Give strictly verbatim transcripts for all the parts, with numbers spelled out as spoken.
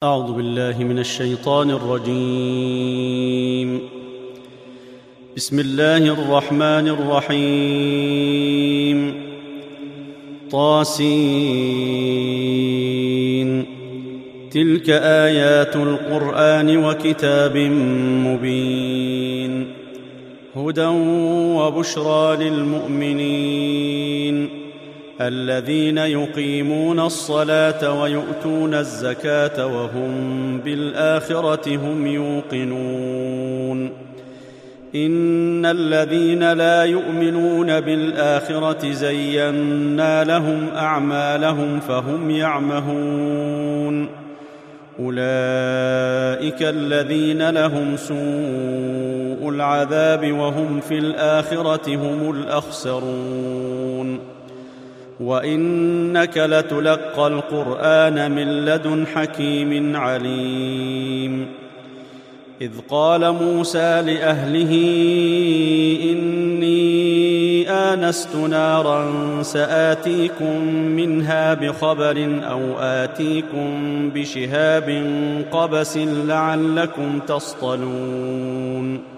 أعوذ بالله من الشيطان الرجيم. بسم الله الرحمن الرحيم. طاسين. تلك آيات القرآن وكتاب مبين، هدى وبشرى للمؤمنين الذين يقيمون الصلاة ويؤتون الزكاة وهم بالآخرة هم يوقنون. إن الذين لا يؤمنون بالآخرة زينا لهم أعمالهم فهم يعمهون. أولئك الذين لهم سوء العذاب وهم في الآخرة هم الأخسرون. وإنك لتلقى القرآن من لدن حكيم عليم. إذ قال موسى لأهله إني آنست نارا سآتيكم منها بخبر أو آتيكم بشهاب قبس لعلكم تصطلون.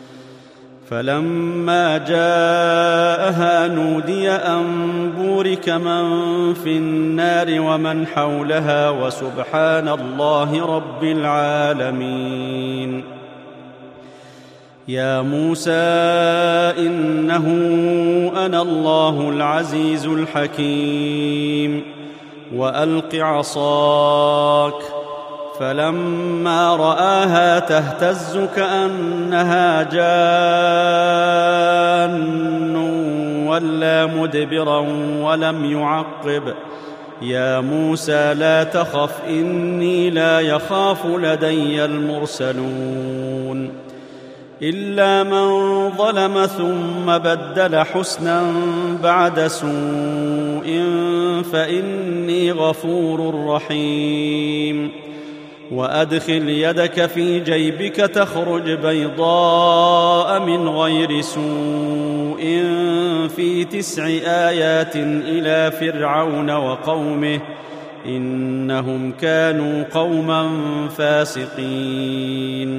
فلما جاءها نودي أن بورك من في النار ومن حولها وسبحان الله رب العالمين. يا موسى إنه أنا الله العزيز الحكيم. وألق عصاك. فلما رآها تهتز كأنها جان ولى مدبرا ولم يعقب. يا موسى لا تخف إني لا يخاف لدي المرسلون. إلا من ظلم ثم بدل حسنا بعد سوء فإني غفور رحيم. وأدخل يدك في جيبك تخرج بيضاء من غير سوء في تسع آيات إلى فرعون وقومه إنهم كانوا قوما فاسقين.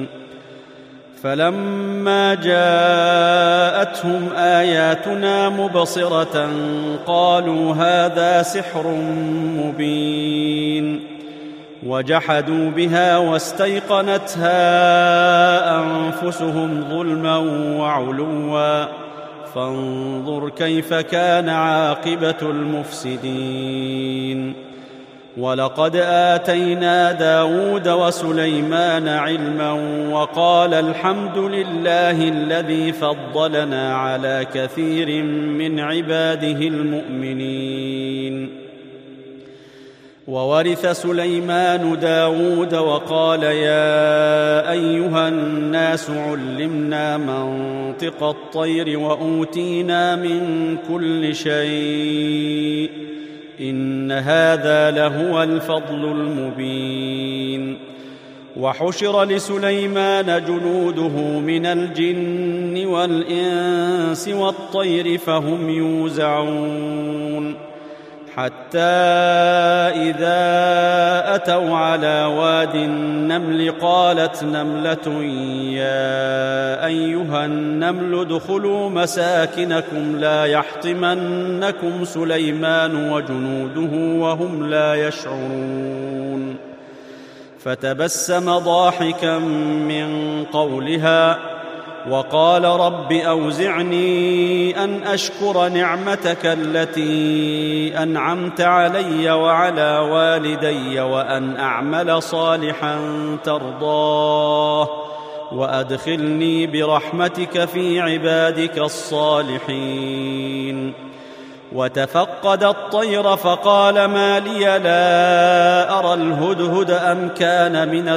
فلما جاءتهم آياتنا مبصرة قالوا هذا سحر مبين. وجحدوا بها واستيقنتها أنفسهم ظلما وعلوا فانظر كيف كان عاقبة المفسدين. ولقد آتينا داود وسليمان علما وقال الحمد لله الذي فضلنا على كثير من عباده المؤمنين. وورث سليمان داود وقال يا أيها الناس علمنا منطق الطير وأوتينا من كل شيء إن هذا لهو الفضل المبين. وحشر لسليمان جنوده من الجن والإنس والطير فهم يوزعون. حتى إذا أتوا على واد النمل قالت نملة يا أيها النمل ادخلوا مساكنكم لا يحطمنكم سليمان وجنوده وهم لا يشعرون. فتبسم ضاحكا من قولها وقال رب أوزعني أن أشكر نعمتك التي أنعمت علي وعلى والدي وأن أعمل صالحا ترضاه وأدخلني برحمتك في عبادك الصالحين. وتفقد الطير فقال ما لي لا أرى الهدهد أم كان من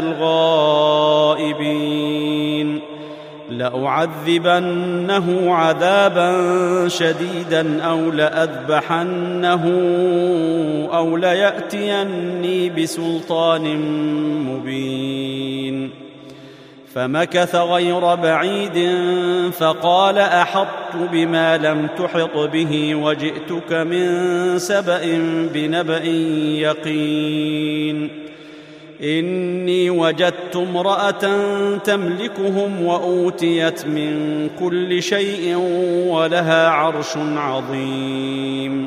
الغائبين. لأعذبنه عذابا شديدا أو لأذبحنه أو ليأتيني بسلطان مبين. فمكث غير بعيد فقال أحطت بما لم تحط به وجئتك من سبأ بنبأ يقين إني وجدت امرأة تملكهم وأوتيت من كل شيء ولها عرش عظيم.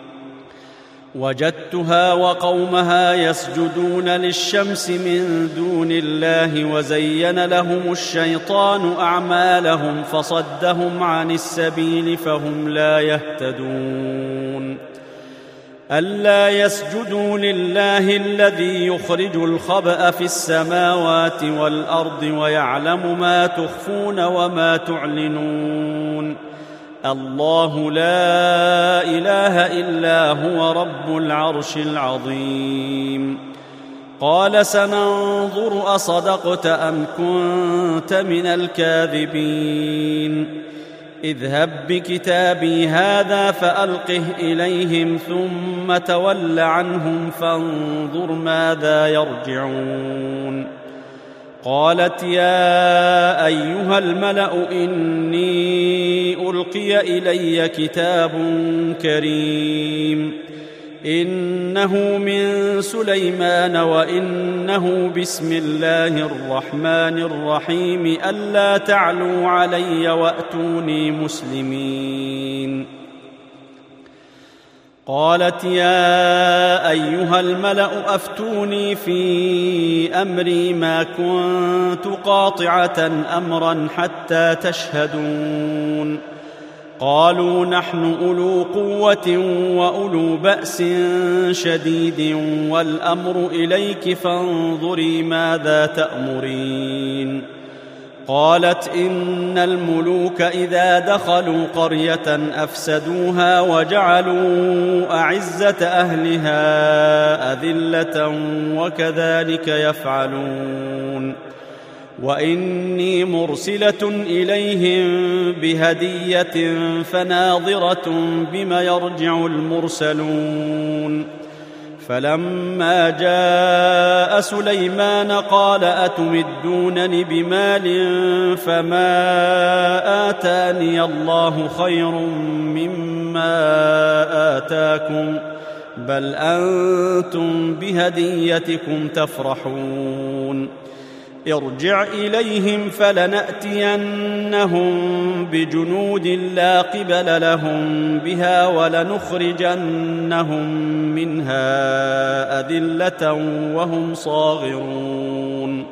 وجدتها وقومها يسجدون للشمس من دون الله وزين لهم الشيطان أعمالهم فصدهم عن السبيل فهم لا يهتدون. ألا يسجدوا لله الذي يخرج الخبأ في السماوات والأرض ويعلم ما تخفون وما تعلنون. الله لا إله إلا هو رب العرش العظيم. قال سننظر أصدقت أم كنت من الكاذبين. اذهب بكتابي هذا فألقه إليهم ثم تول عنهم فانظر ماذا يرجعون. قالت يا أيها الملأ إني ألقي إلي كتاب كريم إنه من سليمان وإنه بسم الله الرحمن الرحيم ألا تعلوا علي وأتوني مسلمين. قالت يا أيها الملأ أفتوني في أمري ما كنت قاطعة أمرا حتى تشهدون. قالوا نحن أولو قوة وأولو بأس شديد والأمر إليك فانظري ماذا تأمرين. قالت إن الملوك إذا دخلوا قرية أفسدوها وجعلوا أعزة أهلها أذلة وكذلك يفعلون. وإني مرسلة إليهم بهدية فناظرة بما يرجع المرسلون. فلما جاء سليمان قال أتمدونني بمال فما آتاني الله خير مما آتاكم بل أنتم بهديتكم تفرحون. ارجع إليهم فلنأتينهم بجنود لا قبل لهم بها ولنخرجنهم منها أذلة وهم صاغرون.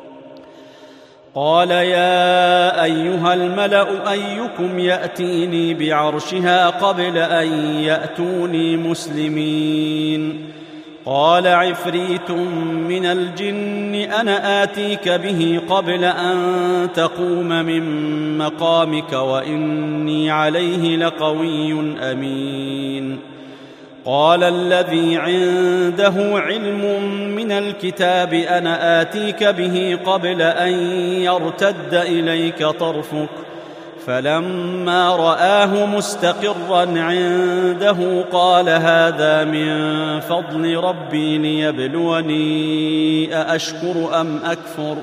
قال يا أيها الملأ أيكم يأتيني بعرشها قبل أن يأتوني مسلمين. قال عفريت من الجن أنا آتيك به قبل أن تقوم من مقامك وإني عليه لقوي أمين. قال الذي عنده علم من الكتاب أنا آتيك به قبل أن يرتد إليك طرفك فلما رآه مستقرا عنده قال هذا من فضل ربي ليبلوني أأشكر أم أكفر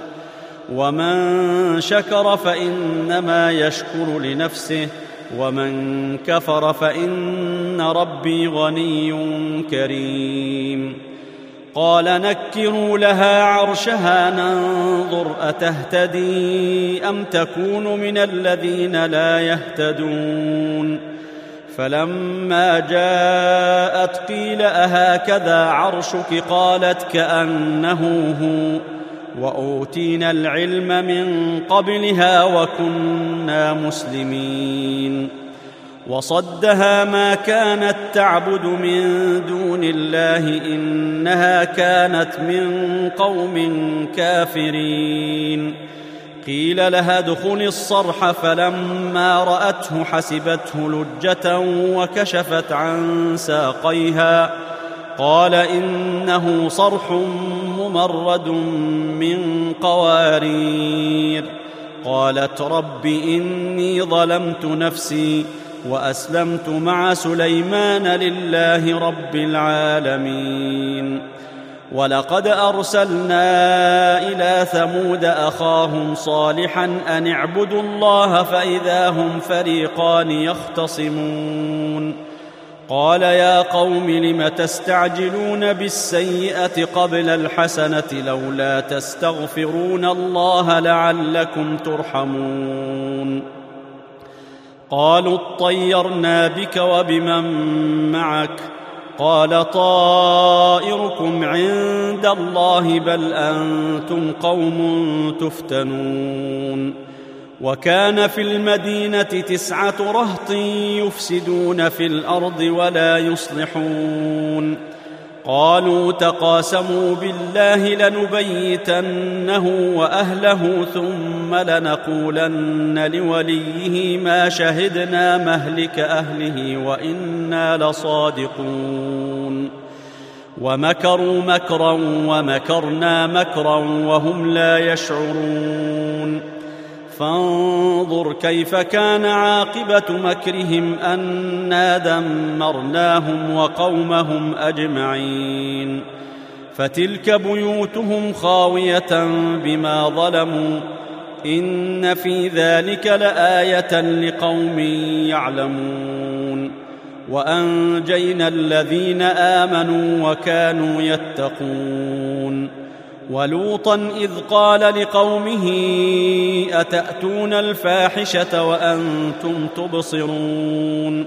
ومن شكر فإنما يشكر لنفسه ومن كفر فإن ربي غني كريم. قال نكروا لها عرشها ننظر أتهتدي أم تكون من الذين لا يهتدون. فلما جاءت قيل أهكذا عرشك قالت كأنه هو وأوتينا العلم من قبلها وكنا مسلمين. وصدها ما كانت تعبد من دون الله إنها كانت من قوم كافرين. قيل لها ادخلي الصرح فلما رأته حسبته لجة وكشفت عن ساقيها قال إنه صرح ممرد من قوارير. قالت رب إني ظلمت نفسي وأسلمت مع سليمان لله رب العالمين. ولقد أرسلنا إلى ثمود أخاهم صالحا أن اعبدوا الله فإذا هم فريقان يختصمون. قال يا قوم لم تستعجلون بالسيئة قبل الحسنة لولا تستغفرون الله لعلكم ترحمون قالوا اطيرنا بك وبمن معك قال طائركم عند الله بل أنتم قوم تفتنون وكان في المدينة تسعة رهط يفسدون في الأرض ولا يصلحون قالوا تقاسموا بالله لنبيتنه وأهله ثم لنقولن لوليه ما شهدنا مهلك أهله وإنا لصادقون ومكروا مكرا ومكرنا مكرا وهم لا يشعرون فانظر كيف كان عاقبة مكرهم أنا دمرناهم وقومهم أجمعين فتلك بيوتهم خاوية بما ظلموا إن في ذلك لآية لقوم يعلمون وأنجينا الذين آمنوا وكانوا يتقون ولوطا إذ قال لقومه أتأتون الفاحشة وأنتم تبصرون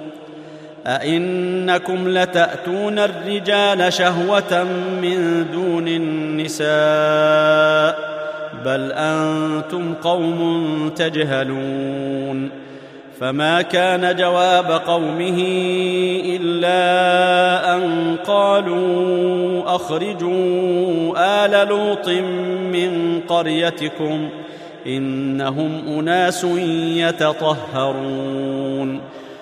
أئنكم لتأتون الرجال شهوة من دون النساء بل أنتم قوم تجهلون فما كان جواب قومه إلا أن قالوا أخرجوا آل لوط من قريتكم إنهم أناس يتطهرون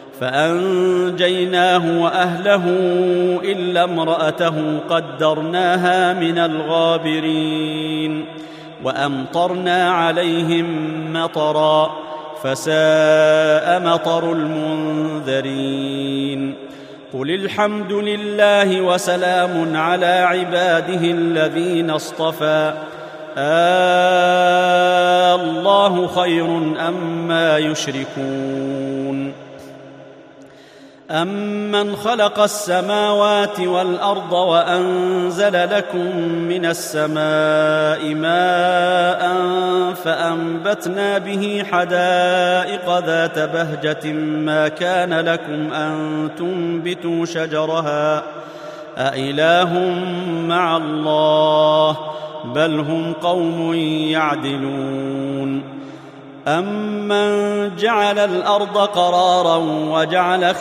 فأنجيناه وأهله إلا امرأته قدرناها من الغابرين وأمطرنا عليهم مطرا فساء مطر المنذرين قل الحمد لله وسلام على عباده الذين اصطفى آه الله خير أما يشركون أمن خلق السماوات والأرض وأنزل لكم من السماء ماء فأنبتنا به حدائق ذات بهجة ما كان لكم أن تنبتوا شجرها أإله مع الله بل هم قوم يعدلون أمن جعل الأرض قرارا وجعل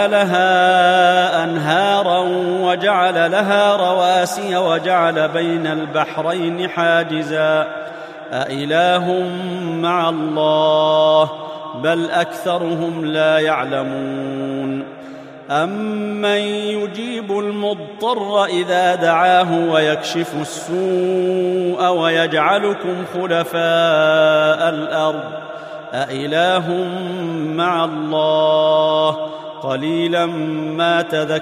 خلالها أنهارا وجعل لها رواسي وجعل بين البحرين حاجزا أإله مع الله بل أكثرهم لا يعلمون أمن يجيب المضطر إذا دعاه ويكشف السوء ويجعلكم خلفاء الأرض أإله مع الله قليلا ما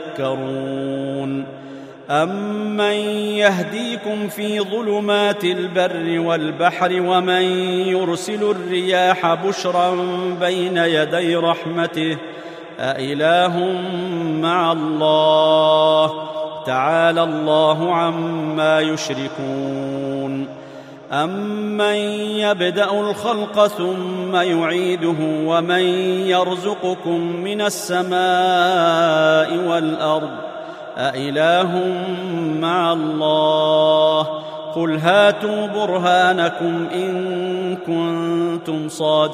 تذكرون أمن يهديكم في ظلمات البر والبحر ومن يرسل الرياح بشرا بين يدي رحمته أإله مع الله تعالى الله عما يشركون أمن يبدأ الخلق ثم يعيده ومن يرزقكم من السماء والأرض أإله مع الله قل هاتوا برهانكم إن كنتم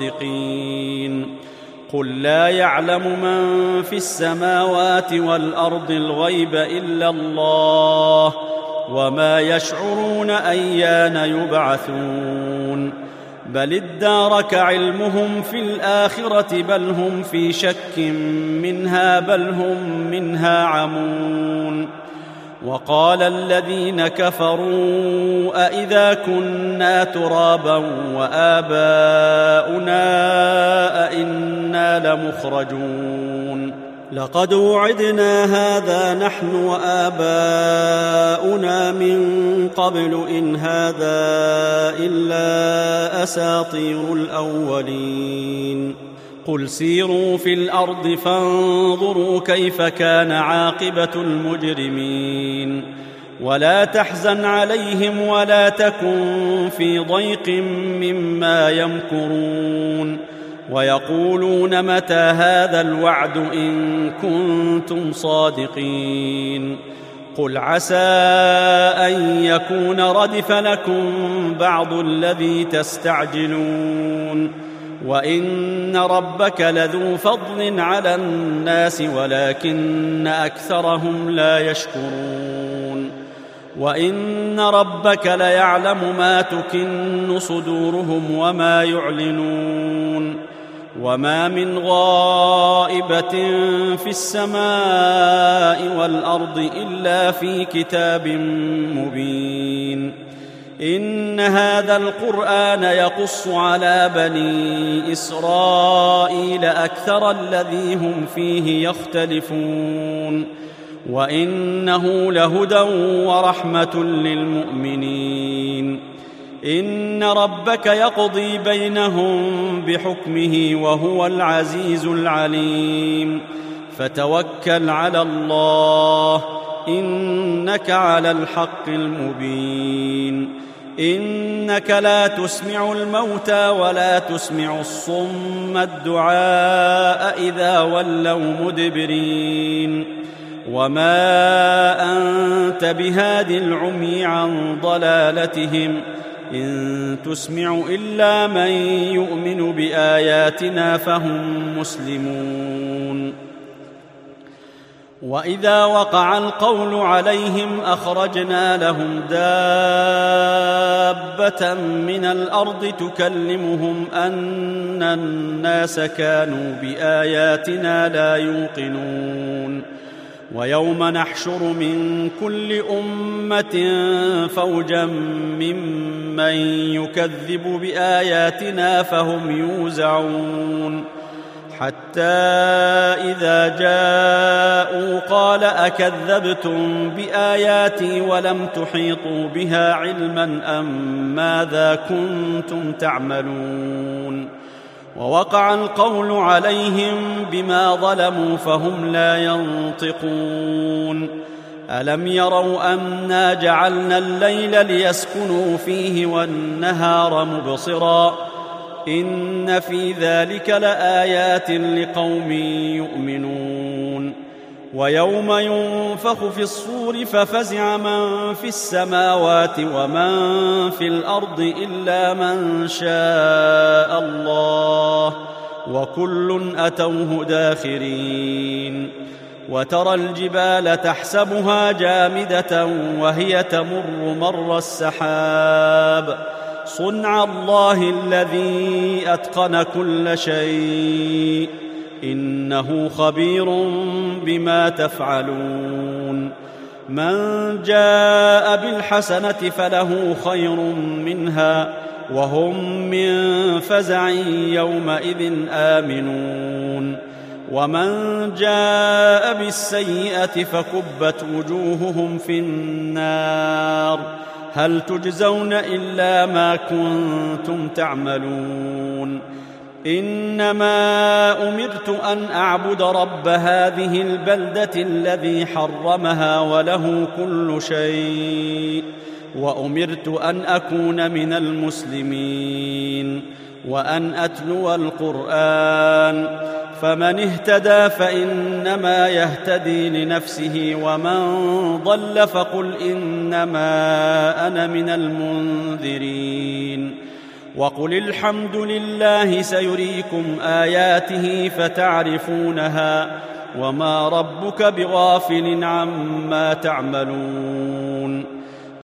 صادقين قل لا يعلم من في السماوات والأرض الغيب إلا الله وما يشعرون أيان يبعثون بل ادارك علمهم في الآخرة بل هم في شك منها بل هم منها عمون وقال الذين كفروا أئذا كنا ترابا وآباؤنا أئنا لمخرجون لقد وعدنا هذا نحن وآباؤنا من قبل إن هذا إلا أساطير الأولين قل سيروا في الأرض فانظروا كيف كان عاقبة المجرمين ولا تحزن عليهم ولا تكن في ضيق مما يمكرون ويقولون متى هذا الوعد إن كنتم صادقين قل عسى أن يكون ردف لكم بعض الذي تستعجلون وإن ربك لذو فضل على الناس ولكن أكثرهم لا يشكرون وإن ربك ليعلم ما تكن صدورهم وما يعلنون وما من غائبة في السماء والأرض إلا في كتاب مبين إن هذا القرآن يقص على بني إسرائيل أكثر الذي هم فيه يختلفون وإنه لهدى ورحمة للمؤمنين إن ربك يقضي بينهم بحكمه وهو العزيز العليم فتوكل على الله إنك على الحق المبين إنك لا تسمع الموتى ولا تسمع الصم الدعاء إذا ولوا مدبرين وما أنت بهاد العمي عن ضلالتهم إن تسمع إلا من يؤمن بآياتنا فهم مسلمون وإذا وقع القول عليهم أخرجنا لهم دابة من الأرض تكلمهم أن الناس كانوا بآياتنا لا يوقنون ويوم نحشر من كل أمة فوجا ممن يكذب بآياتنا فهم يوزعون حتى إذا جاءوا قال أكذبتم بآياتي ولم تحيطوا بها علما أم ماذا كنتم تعملون ووقع القول عليهم بما ظلموا فهم لا ينطقون ألم يروا أنا جعلنا الليل ليسكنوا فيه والنهار مبصرا إن في ذلك لآيات لقوم يؤمنون ويوم ينفخ في الصور ففزع من في السماوات ومن في الأرض إلا من شاء الله وكل أتوه داخرين وترى الجبال تحسبها جامدة وهي تمر مر السحاب صنع الله الذي أتقن كل شيء إنه خبير بما تفعلون من جاء بالحسنة فله خير منها وهم من فزع يومئذ آمنون ومن جاء بالسيئة فكبت وجوههم في النار هل تجزون إلا ما كنتم تعملون إنما أمرت أن أعبد رب هذه البلدة الذي حرمها وله كل شيء وأمرت أن أكون من المسلمين وأن أتلو القرآن فمن اهتدى فإنما يهتدي لنفسه ومن ضل فقل إنما أنا من المنذرين وقل الحمد لله سيريكم آياته فتعرفونها وما ربك بغافل عما تعملون